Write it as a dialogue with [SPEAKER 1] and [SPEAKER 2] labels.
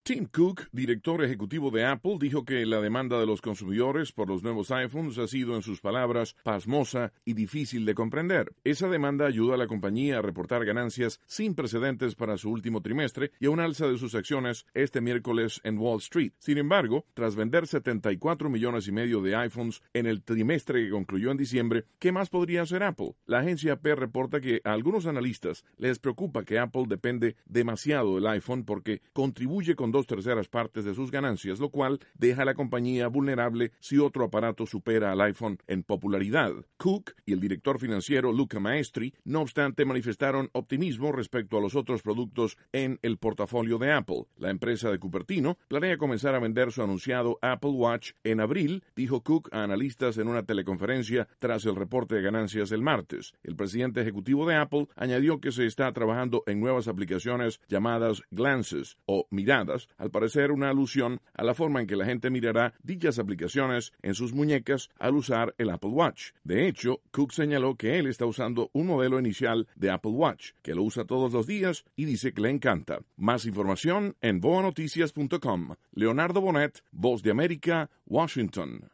[SPEAKER 1] Tim Cook, director ejecutivo de Apple, dijo que la demanda de los consumidores por los nuevos iPhones ha sido, en sus palabras, pasmosa y difícil de comprender. Esa demanda ayuda a la compañía a reportar ganancias sin precedentes para su último trimestre y a un alza de sus acciones este miércoles en Wall Street. Sin embargo, tras vender 74 millones y medio de iPhones en el trimestre que concluyó en diciembre, ¿qué más podría hacer Apple? La agencia AP reporta que a algunos analistas les preocupa que Apple depende demasiado del iPhone porque contribuye con 2/3 partes de sus ganancias, lo cual deja a la compañía vulnerable si otro aparato supera al iPhone en popularidad. Cook y el director financiero Luca Maestri, no obstante, manifestaron optimismo respecto a los otros productos en el portafolio de Apple. La empresa de Cupertino planea comenzar a vender su anunciado Apple Watch en abril, dijo Cook a analistas en una teleconferencia tras el reporte de ganancias el martes. El presidente ejecutivo de Apple añadió que se está trabajando en nuevas aplicaciones llamadas Glances o miradas, al parecer una alusión a la forma en que la gente mirará dichas aplicaciones en sus muñecas al usar el Apple Watch. De hecho, Cook señaló que él está usando un modelo inicial de Apple Watch, que lo usa todos los días y dice que le encanta. Más información en boanoticias.com. Leonardo Bonet, Voz de América, Washington.